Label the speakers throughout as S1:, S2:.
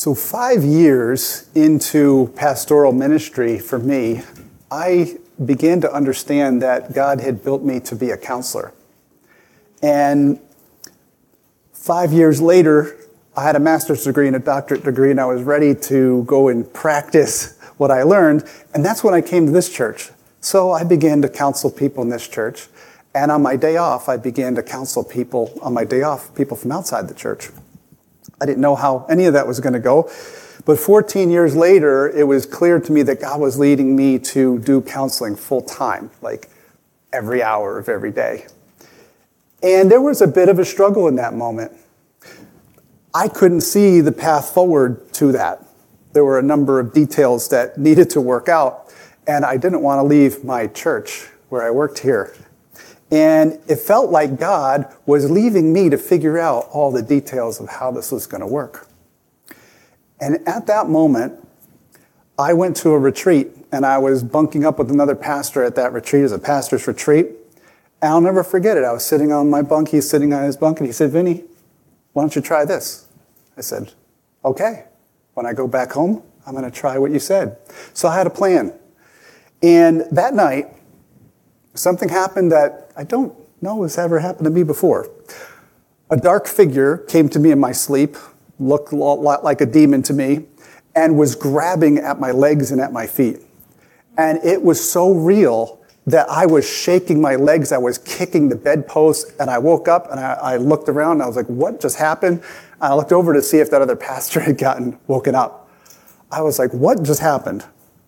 S1: So 5 years into pastoral ministry for me, I began to understand that God had built me to be a counselor. And 5 years later, I had a master's degree and a doctorate degree, and I was ready to go and practice what I learned. And that's when I came to this church. So I began to counsel people in this church. And on my day off, I began to counsel people from outside the church. I didn't know how any of that was going to go. But 14 years later, it was clear to me that God was leading me to do counseling full time, like every hour of every day. And there was a bit of a struggle in that moment. I couldn't see the path forward to that. There were a number of details that needed to work out, and I didn't want to leave my church where I worked here. And it felt like God was leaving me to figure out all the details of how this was going to work. And at that moment, I went to a retreat, and I was bunking up with another pastor at that retreat as a pastor's retreat. And I'll never forget it. I was sitting on my bunk, he's sitting on his bunk, and he said, "Vinny, why don't you try this?" I said, "Okay. When I go back home, I'm going to try what you said." So I had a plan. And that night, something happened that I don't know has ever happened to me before. A dark figure came to me in my sleep, looked a lot like a demon to me, and was grabbing at my legs and at my feet. And it was so real that I was shaking my legs, I was kicking the bedpost, and I woke up and I looked around and I was like, what just happened? And I looked over to see if that other pastor had gotten woken up. I was like, what just happened?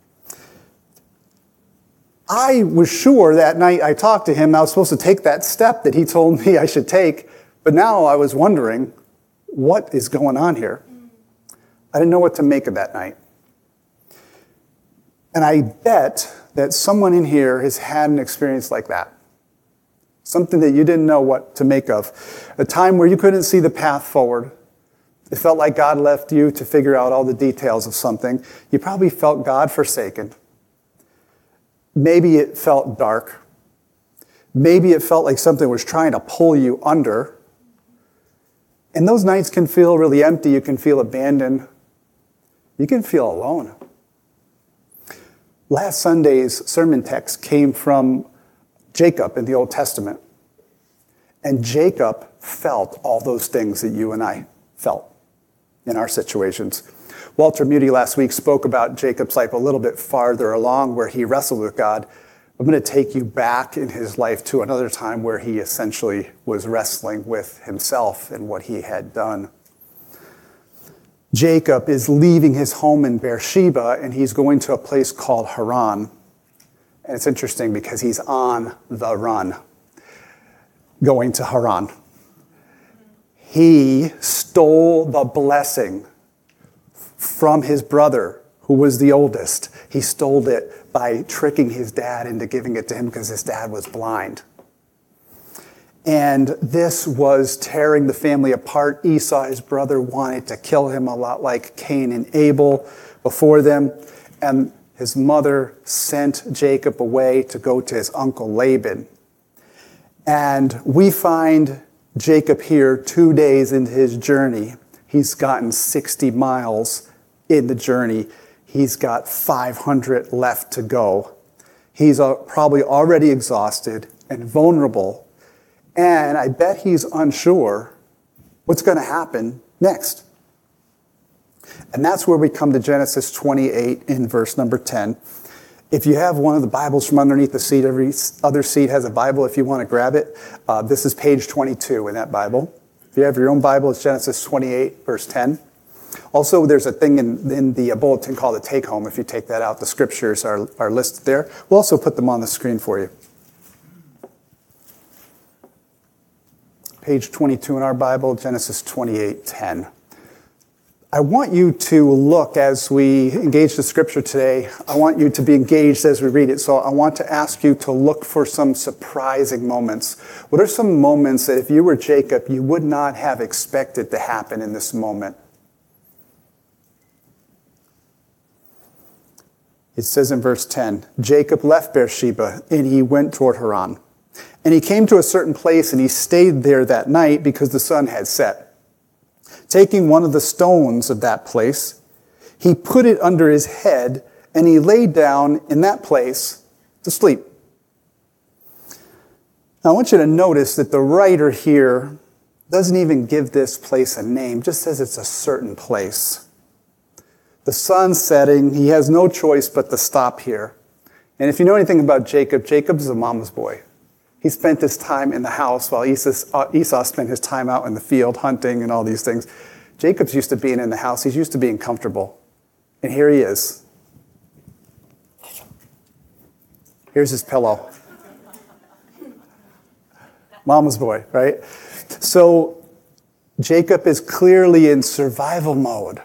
S1: I was sure that night I talked to him, I was supposed to take that step that he told me I should take, but now I was wondering, what is going on here? I didn't know what to make of that night. And I bet that someone in here has had an experience like that. Something that you didn't know what to make of. A time where you couldn't see the path forward. It felt like God left you to figure out all the details of something. You probably felt God forsaken. Maybe it felt dark. Maybe it felt like something was trying to pull you under. And those nights can feel really empty. You can feel abandoned. You can feel alone. Last Sunday's sermon text came from Jacob in the Old Testament. And Jacob felt all those things that you and I felt in our situations. Walter Moody last week spoke about Jacob's life a little bit farther along where he wrestled with God. I'm going to take you back in his life to another time where he essentially was wrestling with himself and what he had done. Jacob is leaving his home in Beersheba and he's going to a place called Haran. And it's interesting because he's on the run going to Haran. He stole the blessing from his brother, who was the oldest. He stole it by tricking his dad into giving it to him because his dad was blind. And this was tearing the family apart. Esau, his brother, wanted to kill him a lot like Cain and Abel before them. And his mother sent Jacob away to go to his uncle Laban. And we find Jacob here 2 days into his journey. He's gotten 60 miles in the journey. He's got 500 left to go. He's probably already exhausted and vulnerable. And I bet he's unsure what's going to happen next. And that's where we come to Genesis 28 in verse number 10. If you have one of the Bibles from underneath the seat, every other seat has a Bible if you want to grab it. This is page 22 in that Bible. If you have your own Bible, it's Genesis 28, verse 10. Also, there's a thing in the bulletin called a take-home. If you take that out, the scriptures are listed there. We'll also put them on the screen for you. Page 22 in our Bible, Genesis 28:10. I want you to look as we engage the scripture today. I want you to be engaged as we read it. So I want to ask you to look for some surprising moments. What are some moments that if you were Jacob, you would not have expected to happen in this moment? It says in verse 10, Jacob left Beersheba and he went toward Haran. And he came to a certain place and he stayed there that night because the sun had set. Taking one of the stones of that place, he put it under his head, and he laid down in that place to sleep. Now, I want you to notice that the writer here doesn't even give this place a name, just says it's a certain place. The sun's setting, he has no choice but to stop here. And if you know anything about Jacob, Jacob's a mama's boy. He spent his time in the house while Esau spent his time out in the field hunting and all these things. Jacob's used to being in the house. He's used to being comfortable. And here he is. Here's his pillow. Mama's boy, right? So Jacob is clearly in survival mode.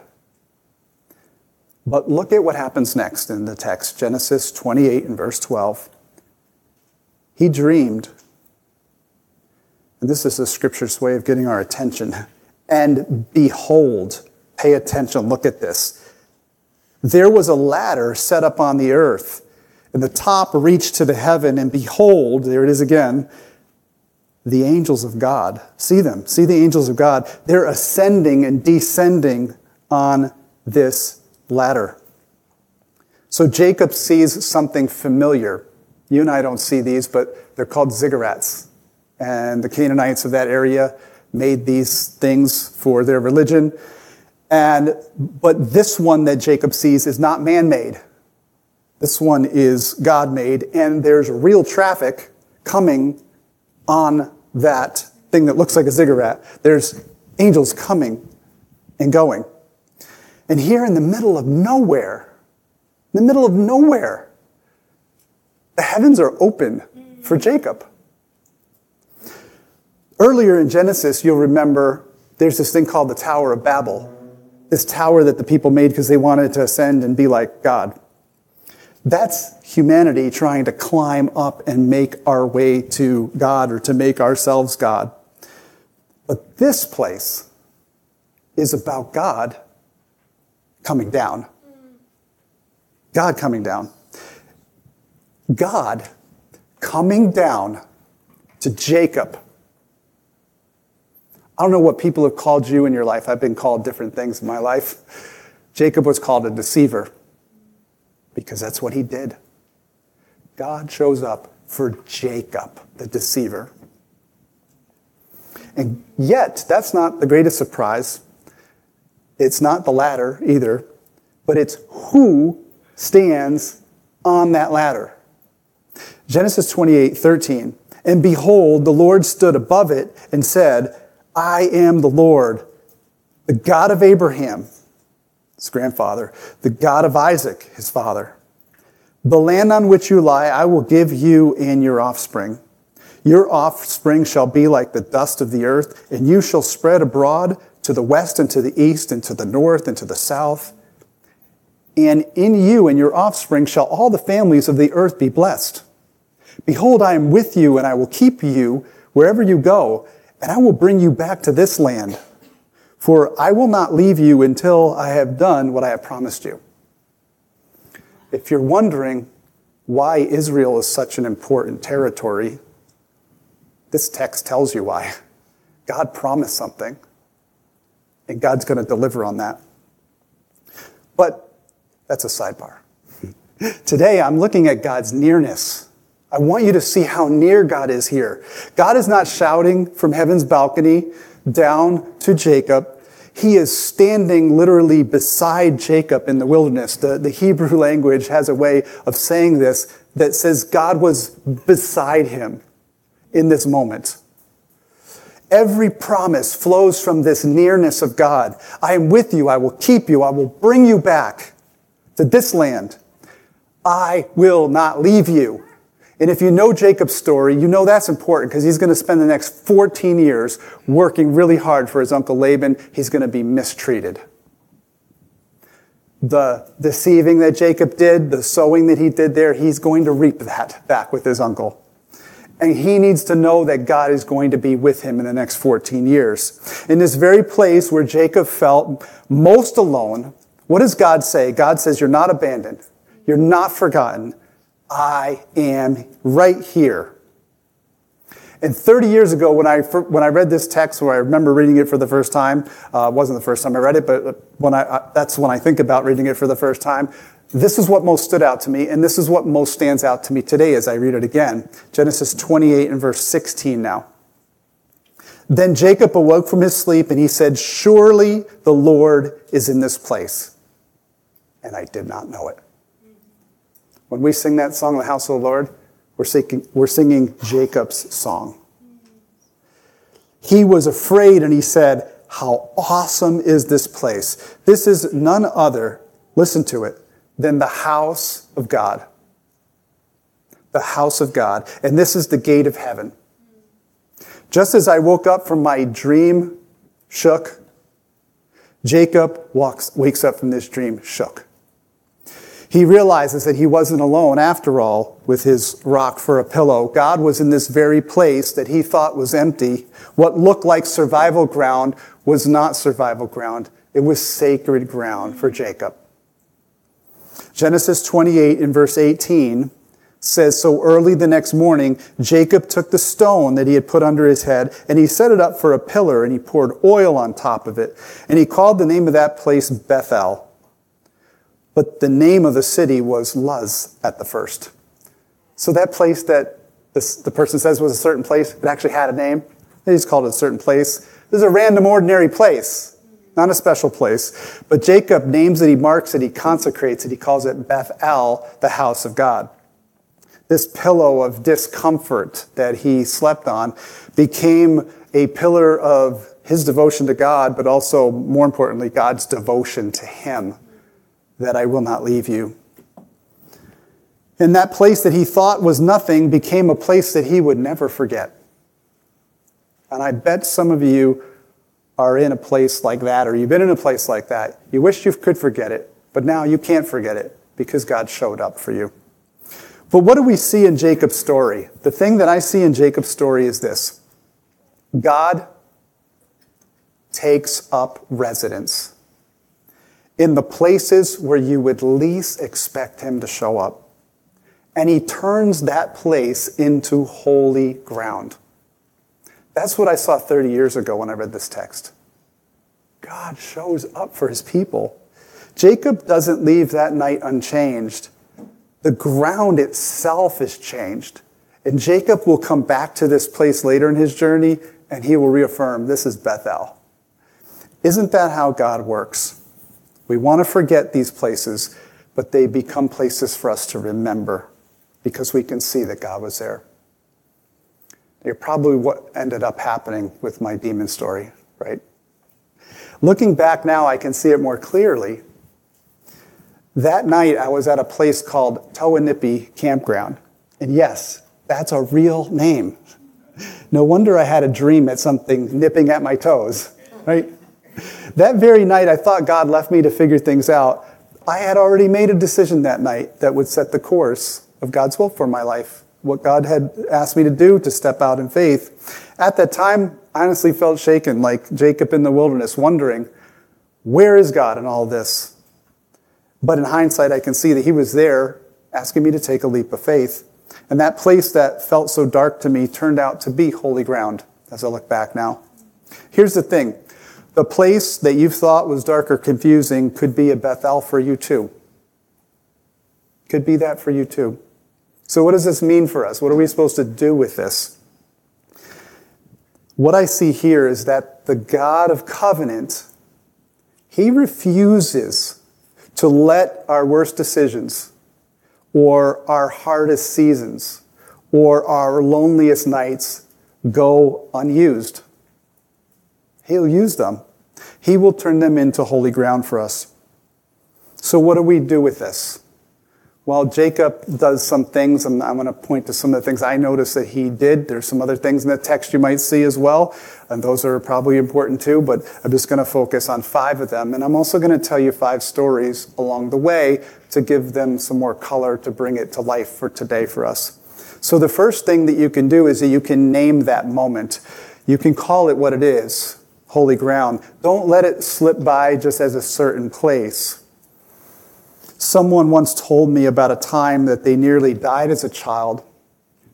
S1: But look at what happens next in the text, Genesis 28 and verse 12. He dreamed, and this is the scripture's way of getting our attention, and behold, pay attention, look at this. There was a ladder set up on the earth, and the top reached to the heaven, and behold, there it is again, the angels of God. See them, see the angels of God. They're ascending and descending on this ladder. So Jacob sees something familiar. You and I don't see these, but they're called ziggurats. And the Canaanites of that area made these things for their religion. But this one that Jacob sees is not man-made. This one is God-made, and there's real traffic coming on that thing that looks like a ziggurat. There's angels coming and going. And here in the middle of nowhere, the heavens are open for Jacob. Earlier in Genesis, you'll remember there's this thing called the Tower of Babel. This tower that the people made because they wanted to ascend and be like God. That's humanity trying to climb up and make our way to God or to make ourselves God. But this place is about God coming down. God coming down. God coming down to Jacob. I don't know what people have called you in your life. I've been called different things in my life. Jacob was called a deceiver because that's what he did. God shows up for Jacob, the deceiver. And yet, that's not the greatest surprise. It's not the ladder either, but it's who stands on that ladder. Genesis 28:13. And behold, the Lord stood above it and said, I am the Lord, the God of Abraham, his grandfather, the God of Isaac, his father. The land on which you lie, I will give you and your offspring. Your offspring shall be like the dust of the earth, and you shall spread abroad to the west and to the east and to the north and to the south. And in you and your offspring shall all the families of the earth be blessed. Behold, I am with you, and I will keep you wherever you go, and I will bring you back to this land. For I will not leave you until I have done what I have promised you. If you're wondering why Israel is such an important territory, this text tells you why. God promised something, and God's going to deliver on that. But that's a sidebar. Today, I'm looking at God's nearness. I want you to see how near God is here. God is not shouting from heaven's balcony down to Jacob. He is standing literally beside Jacob in the wilderness. The Hebrew language has a way of saying this that says God was beside him in this moment. Every promise flows from this nearness of God. I am with you. I will keep you. I will bring you back to this land. I will not leave you. And if you know Jacob's story, you know that's important because he's going to spend the next 14 years working really hard for his uncle Laban. He's going to be mistreated. The deceiving that Jacob did, the sowing that he did there, he's going to reap that back with his uncle. And he needs to know that God is going to be with him in the next 14 years. In this very place where Jacob felt most alone, what does God say? God says, you're not abandoned. You're not forgotten. I am right here. And 30 years ago, when I read this text, where I remember reading it for the first time, it wasn't the first time I read it, but that's when I think about reading it for the first time, this is what most stood out to me, and this is what most stands out to me today as I read it again. Genesis 28 and verse 16 now. Then Jacob awoke from his sleep, and he said, "Surely the Lord is in this place." And I did not know it. When we sing that song, The House of the Lord, we're singing Jacob's song. He was afraid, and he said, "How awesome is this place? This is none other," listen to it, "than the house of God." The house of God. And this is the gate of heaven. Just as I woke up from my dream shook, Jacob wakes up from this dream shook. He realizes that he wasn't alone after all with his rock for a pillow. God was in this very place that he thought was empty. What looked like survival ground was not survival ground. It was sacred ground for Jacob. Genesis 28 in verse 18 says, "So early the next morning, Jacob took the stone that he had put under his head, and he set it up for a pillar, and he poured oil on top of it. And he called the name of that place Bethel. But the name of the city was Luz at the first." So that place that the person says was a certain place, it actually had a name. They just called it a certain place. This is a random, ordinary place, not a special place. But Jacob names it, he marks it, he consecrates it. He calls it Bethel, the house of God. This pillow of discomfort that he slept on became a pillar of his devotion to God, but also, more importantly, God's devotion to him, that I will not leave you. And that place that he thought was nothing became a place that he would never forget. And I bet some of you are in a place like that, or you've been in a place like that. You wish you could forget it, but now you can't forget it because God showed up for you. But what do we see in Jacob's story? The thing that I see in Jacob's story is this. God takes up residence in the places where you would least expect him to show up. And he turns that place into holy ground. That's what I saw 30 years ago when I read this text. God shows up for his people. Jacob doesn't leave that night unchanged. The ground itself is changed. And Jacob will come back to this place later in his journey, and he will reaffirm, this is Bethel. Isn't that how God works? We want to forget these places, but they become places for us to remember because we can see that God was there. You're probably what ended up happening with my demon story, right? Looking back now, I can see it more clearly. That night, I was at a place called Tawanipi Campground. And yes, that's a real name. No wonder I had a dream at something nipping at my toes, right? That very night, I thought God left me to figure things out. I had already made a decision that night that would set the course of God's will for my life, what God had asked me to do to step out in faith. At that time, I honestly felt shaken, like Jacob in the wilderness, wondering, where is God in all this? But in hindsight, I can see that he was there asking me to take a leap of faith. And that place that felt so dark to me turned out to be holy ground as I look back now. Here's the thing. The place that you thought was dark or confusing could be a Bethel for you too. Could be that for you too. So what does this mean for us? What are we supposed to do with this? What I see here is that the God of covenant, he refuses to let our worst decisions or our hardest seasons or our loneliest nights go unused. He'll use them. He will turn them into holy ground for us. So what do we do with this? Well, Jacob does some things, and I'm going to point to some of the things I noticed that he did. There's some other things in the text you might see as well, and those are probably important too, but I'm just going to focus on 5 of them. And I'm also going to tell you 5 stories along the way to give them some more color to bring it to life for today for us. So the first thing that you can do is that you can name that moment. You can call it what it is. Holy ground. Don't let it slip by just as a certain place. Someone once told me about a time that they nearly died as a child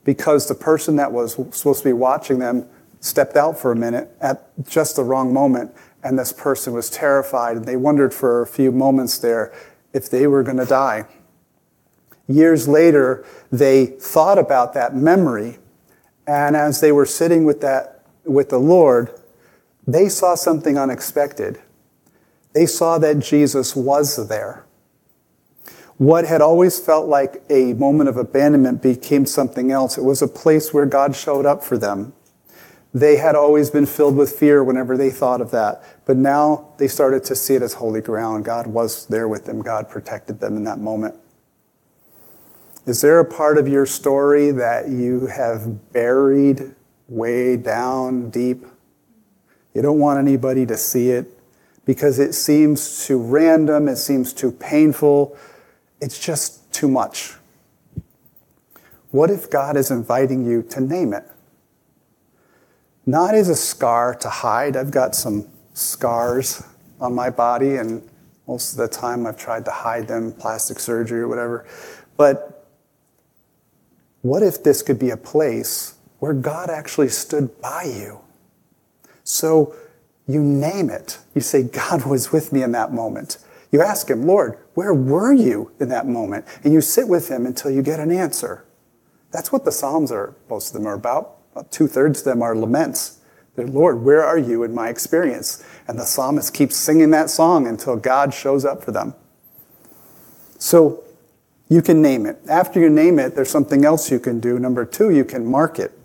S1: because the person that was supposed to be watching them stepped out for a minute at just the wrong moment, and this person was terrified, and they wondered for a few moments there if they were going to die. Years later, they thought about that memory, and as they were sitting with the Lord, they saw something unexpected. They saw that Jesus was there. What had always felt like a moment of abandonment became something else. It was a place where God showed up for them. They had always been filled with fear whenever they thought of that. But now they started to see it as holy ground. God was there with them. God protected them in that moment. Is there a part of your story that you have buried way down deep? You don't want anybody to see it because it seems too random. It seems too painful. It's just too much. What if God is inviting you to name it? Not as a scar to hide. I've got some scars on my body, and most of the time I've tried to hide them, plastic surgery or whatever. But what if this could be a place where God actually stood by you? So you name it. You say, God was with me in that moment. You ask him, Lord, where were you in that moment? And you sit with him until you get an answer. That's what the Psalms are, most of them are about. About 2/3 of them are laments. They're, Lord, where are you in my experience? And the psalmist keeps singing that song until God shows up for them. So you can name it. After you name it, there's something else you can do. Number 2, you can mark it.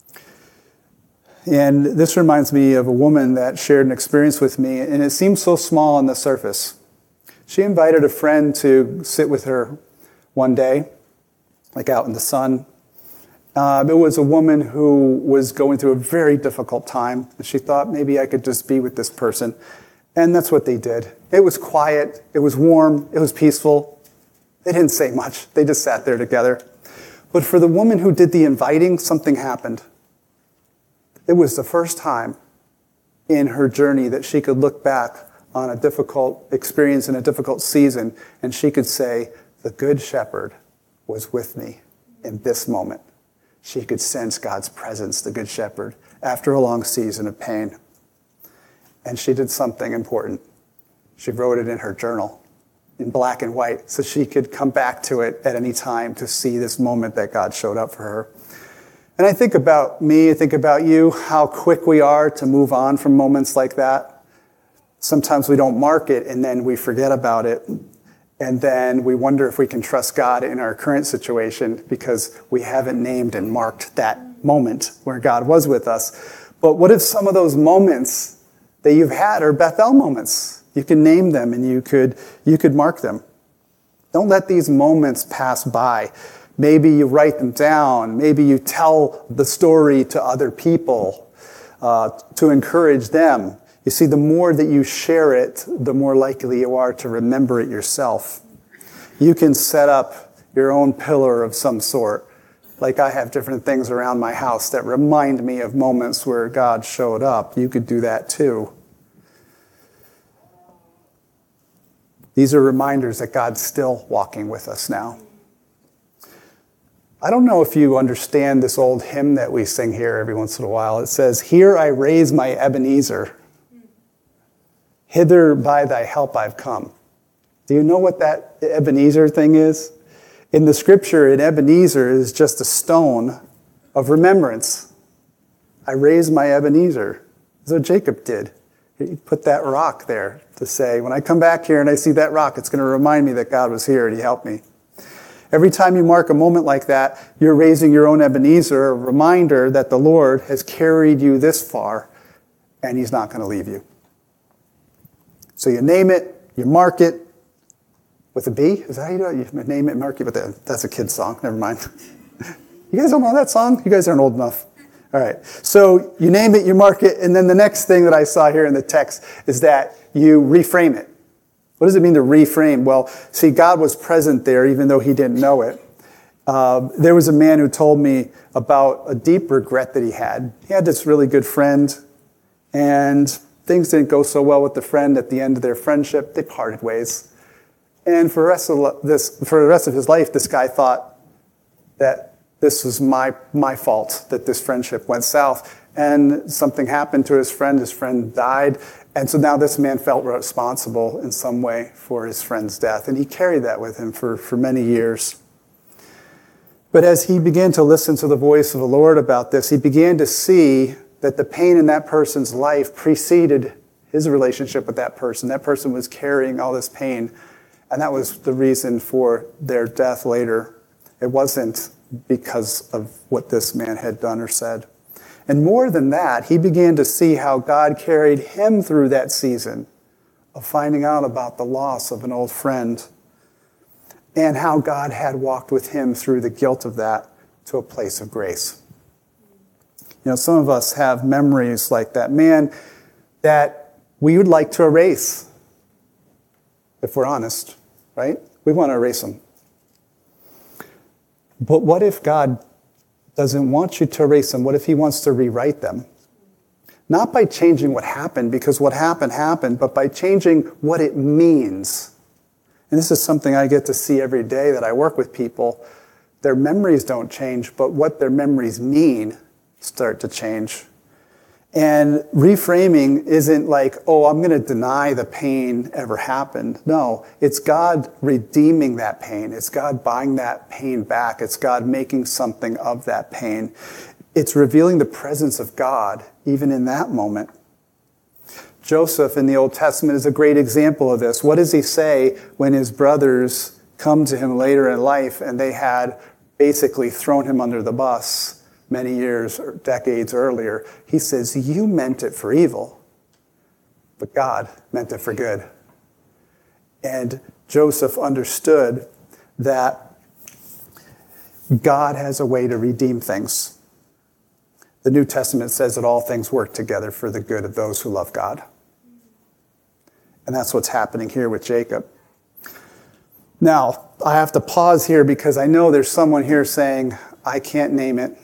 S1: And this reminds me of a woman that shared an experience with me, and it seemed so small on the surface. She invited a friend to sit with her one day, like out in the sun. It was a woman who was going through a very difficult time. And she thought, maybe I could just be with this person. And that's what they did. It was quiet. It was warm. It was peaceful. They didn't say much. They just sat there together. But for the woman who did the inviting, something happened. It was the first time in her journey that she could look back on a difficult experience in a difficult season, and she could say, the Good Shepherd was with me in this moment. She could sense God's presence, the Good Shepherd, after a long season of pain. And she did something important. She wrote it in her journal in black and white so she could come back to it at any time to see this moment that God showed up for her. And I think about me, I think about you, how quick we are to move on from moments like that. Sometimes we don't mark it and then we forget about it. And then we wonder if we can trust God in our current situation because we haven't named and marked that moment where God was with us. But what if some of those moments that you've had are Bethel moments? You can name them and you could mark them. Don't let these moments pass by. Maybe you write them down. Maybe you tell the story to other people to encourage them. You see, the more that you share it, the more likely you are to remember it yourself. You can set up your own pillar of some sort. Like I have different things around my house that remind me of moments where God showed up. You could do that too. These are reminders that God's still walking with us now. I don't know if you understand this old hymn that we sing here every once in a while. It says, "Here I raise my Ebenezer. Hither by thy help I've come." Do you know what that Ebenezer thing is? In the scripture, an Ebenezer is just a stone of remembrance. I raised my Ebenezer. That's what Jacob did. He put that rock there to say, when I come back here and I see that rock, it's going to remind me that God was here and he helped me. Every time you mark a moment like that, you're raising your own Ebenezer, a reminder that the Lord has carried you this far and he's not going to leave you. So you name it, you mark it with a B. Is that how you do it? You name it, mark it with a, that's a kid's song. Never mind. You guys don't know that song? You guys aren't old enough. All right. So you name it, you mark it, and then the next thing that I saw here in the text is that you reframe it. What does it mean to reframe? Well, see, God was present there even though he didn't know it. There was a man who told me about a deep regret that he had. He had this really good friend, and things didn't go so well with the friend. At the end of their friendship, they parted ways. And for the rest of his life, this guy thought that this was my fault that this friendship went south. And something happened to his friend died. And so now this man felt responsible in some way for his friend's death. And he carried that with him for many years. But as he began to listen to the voice of the Lord about this, he began to see that the pain in that person's life preceded his relationship with that person. That person was carrying all this pain, and that was the reason for their death later. It wasn't because of what this man had done or said. And more than that, he began to see how God carried him through that season of finding out about the loss of an old friend, and how God had walked with him through the guilt of that to a place of grace. You know, some of us have memories like that man that we would like to erase, if we're honest, right? We want to erase them. But what if God doesn't want you to erase them? What if he wants to rewrite them? Not by changing what happened, because what happened, but by changing what it means. And this is something I get to see every day that I work with people. Their memories don't change, but what their memories mean start to change. And reframing isn't like, oh, I'm going to deny the pain ever happened. No, it's God redeeming that pain. It's God buying that pain back. It's God making something of that pain. It's revealing the presence of God even in that moment. Joseph in the Old Testament is a great example of this. What does he say when his brothers come to him later in life and they had basically thrown him under the bus many years or decades earlier? He says, you meant it for evil, but God meant it for good. And Joseph understood that God has a way to redeem things. The New Testament says that all things work together for the good of those who love God. And that's what's happening here with Jacob. Now, I have to pause here because I know there's someone here saying, I can't name it.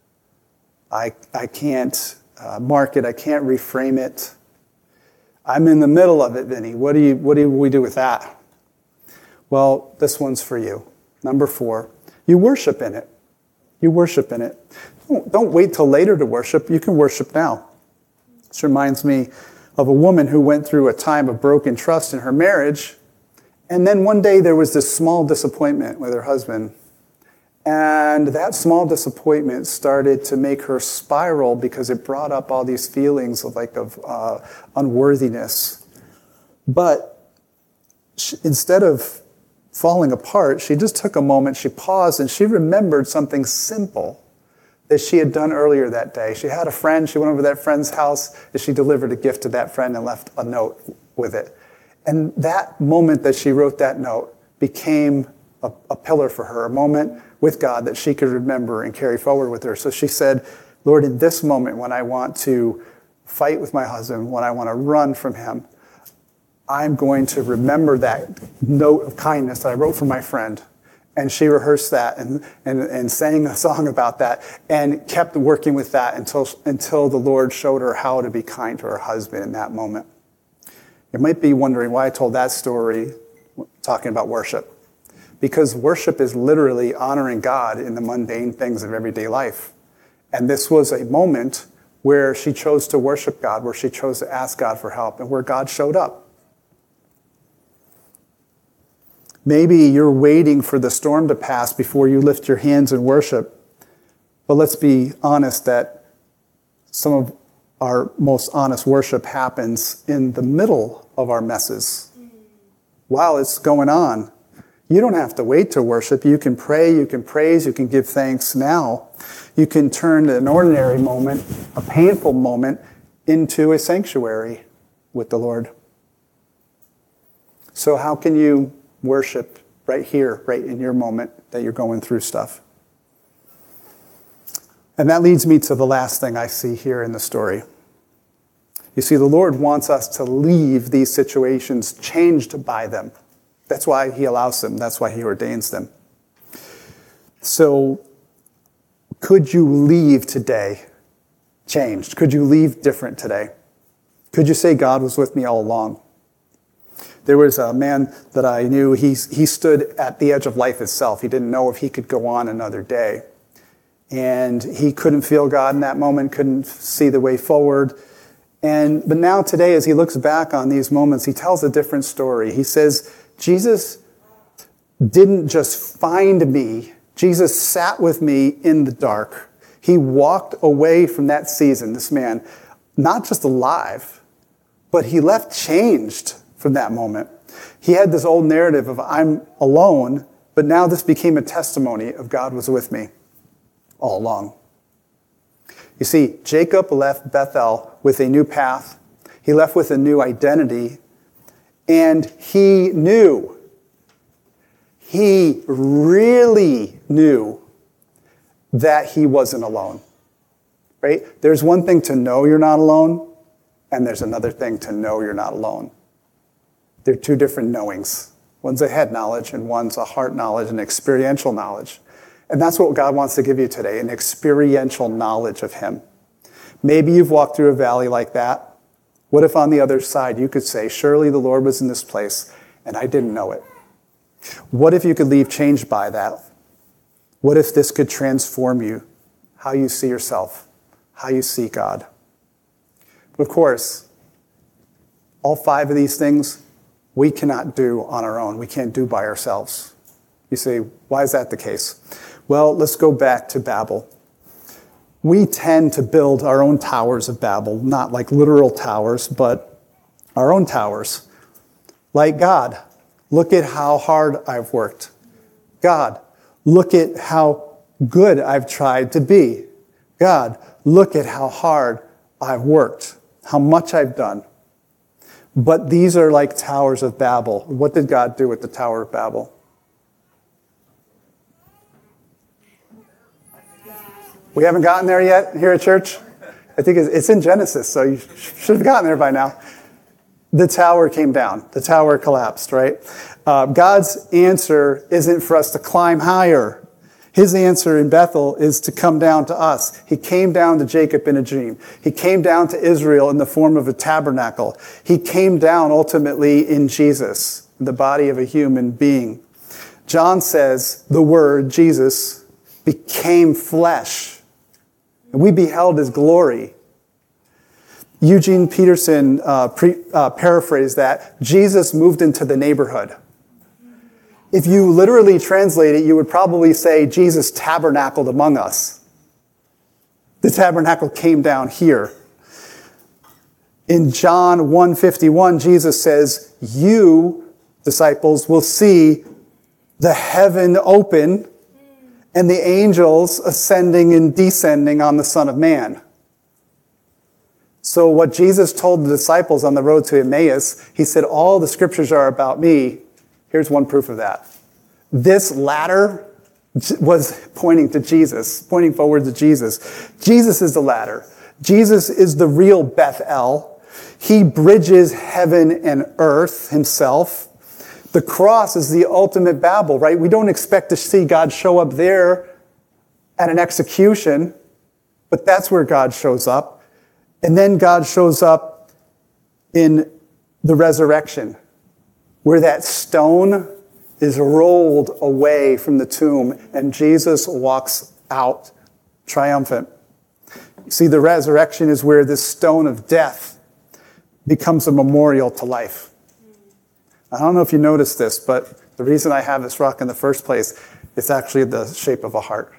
S1: I can't mark it. I can't reframe it. I'm in the middle of it, Vinny. What do we do with that? Well, this one's for you. Number 4, you worship in it. You worship in it. Don't wait till later to worship. You can worship now. This reminds me of a woman who went through a time of broken trust in her marriage. And then one day there was this small disappointment with her husband. And that small disappointment started to make her spiral because it brought up all these feelings of unworthiness. But instead of falling apart, she just took a moment, she paused, and she remembered something simple that she had done earlier that day. She had a friend, she went over to that friend's house, and she delivered a gift to that friend and left a note with it. And that moment that she wrote that note became a pillar for her, a moment with God that she could remember and carry forward with her. So she said, Lord, in this moment when I want to fight with my husband, when I want to run from him, I'm going to remember that note of kindness that I wrote for my friend. And she rehearsed that and sang a song about that and kept working with that until the Lord showed her how to be kind to her husband in that moment. You might be wondering why I told that story talking about worship. Because worship is literally honoring God in the mundane things of everyday life. And this was a moment where she chose to worship God, where she chose to ask God for help, and where God showed up. Maybe you're waiting for the storm to pass before you lift your hands in worship. But let's be honest that some of our most honest worship happens in the middle of our messes. While it's going on. You don't have to wait to worship. You can pray, you can praise, you can give thanks now. You can turn an ordinary moment, a painful moment, into a sanctuary with the Lord. So how can you worship right here, right in your moment that you're going through stuff? And that leads me to the last thing I see here in the story. You see, the Lord wants us to leave these situations changed by them. That's why he allows them. That's why he ordains them. So could you leave today changed? Could you leave different today? Could you say God was with me all along? There was a man that I knew, he stood at the edge of life itself. He didn't know if he could go on another day. And he couldn't feel God in that moment, couldn't see the way forward. But now today, as he looks back on these moments, he tells a different story. He says, Jesus didn't just find me. Jesus sat with me in the dark. He walked away from that season, this man, not just alive, but he left changed from that moment. He had this old narrative of I'm alone, but now this became a testimony of God was with me all along. You see, Jacob left Bethel with a new path. He left with a new identity. And he really knew that he wasn't alone. Right? There's one thing to know you're not alone, and there's another thing to know you're not alone. They're two different knowings. One's a head knowledge, and one's a heart knowledge, an experiential knowledge. And that's what God wants to give you today, an experiential knowledge of him. Maybe you've walked through a valley like that. What if on the other side you could say, surely the Lord was in this place, and I didn't know it? What if you could leave changed by that? What if this could transform you, how you see yourself, how you see God? But of course, all 5 of these things we cannot do on our own. We can't do by ourselves. You say, why is that the case? Well, let's go back to Babel. We tend to build our own towers of Babel, not like literal towers, but our own towers. Like God, look at how hard I've worked. God, look at how good I've tried to be. God, look at how hard I've worked, how much I've done. But these are like towers of Babel. What did God do with the Tower of Babel? We haven't gotten there yet here at church? I think it's in Genesis, so you should have gotten there by now. The tower came down. The tower collapsed, right? God's answer isn't for us to climb higher. His answer in Bethel is to come down to us. He came down to Jacob in a dream. He came down to Israel in the form of a tabernacle. He came down ultimately in Jesus, the body of a human being. John says the Word, Jesus, became flesh. And we beheld his glory. Eugene Peterson paraphrased that. Jesus moved into the neighborhood. If you literally translate it, you would probably say Jesus tabernacled among us. The tabernacle came down here. In John 1:51, Jesus says, you, disciples, will see the heaven open and the angels ascending and descending on the Son of Man. So what Jesus told the disciples on the road to Emmaus, he said, all the scriptures are about me. Here's one proof of that. This ladder was pointing to Jesus, pointing forward to Jesus. Jesus is the ladder. Jesus is the real Bethel. He bridges heaven and earth himself. The cross is the ultimate Babel, right? We don't expect to see God show up there at an execution, but that's where God shows up. And then God shows up in the resurrection, where that stone is rolled away from the tomb and Jesus walks out triumphant. You see, the resurrection is where this stone of death becomes a memorial to life. I don't know if you noticed this, but the reason I have this rock in the first place, it's actually the shape of a heart.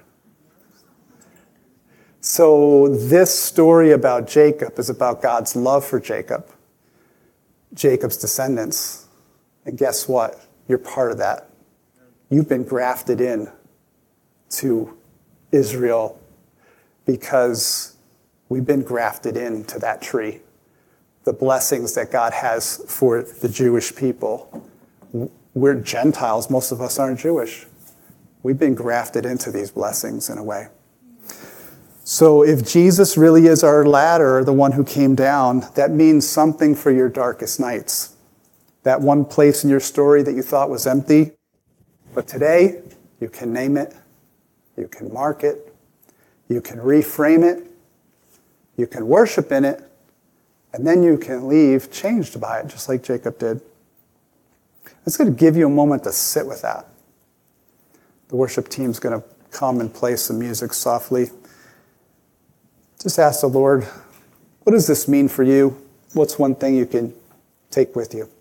S1: So this story about Jacob is about God's love for Jacob, Jacob's descendants. And guess what? You're part of that. You've been grafted in to Israel because we've been grafted into that tree. The blessings that God has for the Jewish people. We're Gentiles. Most of us aren't Jewish. We've been grafted into these blessings in a way. So if Jesus really is our ladder, the one who came down, that means something for your darkest nights. That one place in your story that you thought was empty. But today, you can name it. You can mark it. You can reframe it. You can worship in it. And then you can leave changed by it, just like Jacob did. It's going to give you a moment to sit with that. The worship team's going to come and play some music softly, just ask the Lord, what does this mean for you? What's one thing you can take with you?